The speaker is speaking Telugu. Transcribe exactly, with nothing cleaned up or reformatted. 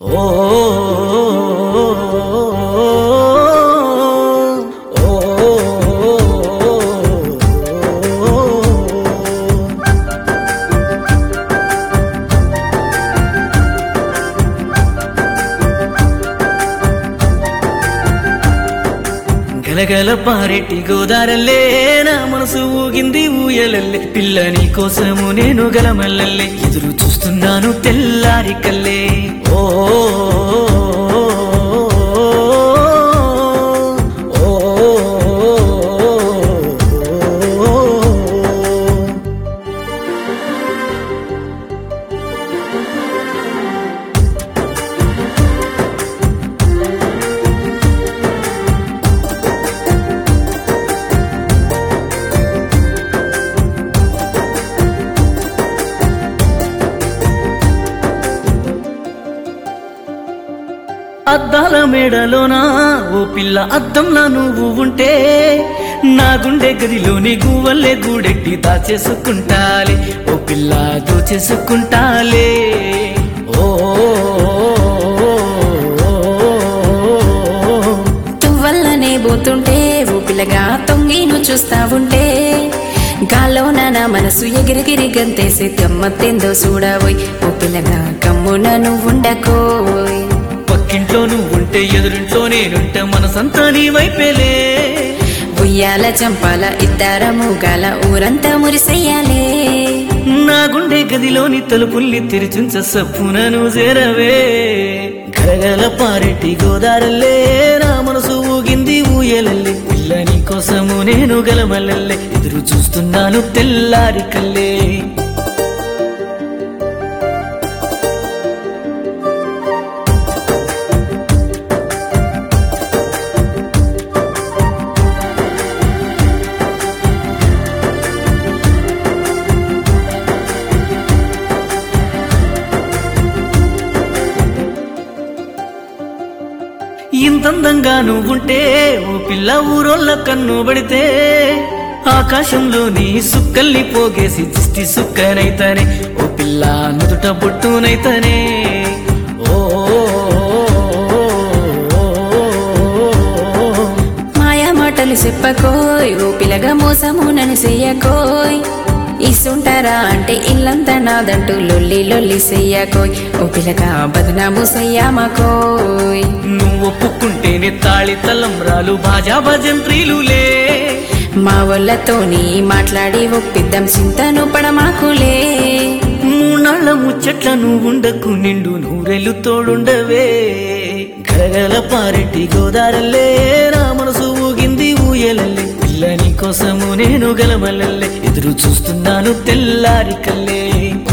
ఓ గలగల పారెట్టి గోదారల్లే నా మనసు ఊగింది ఊయలల్లే పిల్ల నీ కోసము నేను గలమల్లల్లే ఎదురు చూస్తున్నాను తెల్లారి కల్లే ఓ అద్దాల మేడలోనా ఓ పిల్ల అద్దంలా నువ్వు ఉంటే నా గుండె గదిలోని గువ్వల్లే గూడెట్టి దాచేసుకుంటాలే ఓ పిల్ల దోచేసుకుంటాలే ఓ తువ్వల్లనే పోతుంటే ఓ పిల్లగా తొంగిను చూస్తా ఉంటే గాలోన నా మనసు ఎగిరిగిరి గంతేసి గమ్మత్తేందో చూడవోయ్ ఓ పిల్లగా కమ్మున నువ్వుండకోయ్ పక్కింట్లో నువ్వుంటే ఎదురింట్లో నేనుంటే మనసంతా నీ వైపేలే ఉయ్యాల చంపాల ఇద్దరము గాల ఊరంతా మురిసెయ్యాలే నా గుండె గదిలోని తలుపుల్ని తెరిచుంచ సప్పున నువ్వు చేరవే గలగల పారెట్టి గోదారల్లే నా మనసు ఊగింది ఊయలల్లే పిల్ల నీ కోసము నేను గలమల్లల్లే ఎదురు చూస్తున్నాను తెల్లారి కల్లే ఇంతందంగా నువ్వుంటే ఓ పిల్ల ఊరోళ్ళ కన్ను పడితే ఆకాశంలో నీ సుక్కల్ని పోగేసి దిష్టి సుక్కనైతనే ఓ పిల్ల నుదుట బొట్టునైతనే ఓ మాయా మాటలు చెప్పకోయ్ ఓ పిల్లగా మోసము నన్ను చెయ్యకోయ్ ఇస్తుంటారా అంటే ఇల్లంతా నాదంటూ లొల్లి లొల్లి చెయ్యకోయ్ ఓ పిల్లగా బదనాము చెయ్యామకోయ్ నువ్వు ఒప్పుకుంటేనే తాళి తలంబ్రాలు బాజా భజంత్రీలులే మా వాళ్ళతోని మాట్లాడి ఒప్పిద్దాం చింతను పడమాకులే మూనాళ్ళ ముచ్చట్ల నువ్వుండకు నిండు నూరెలు తోడుండవే గలగల పారెట్టి గోదారల్లే నా మనసు ఊగింది ఊయలల్లే పిల్ల నీ కోసము నేను గలమల్లల్లే ఎదురు చూస్తున్నాను తెల్లారి కల్లే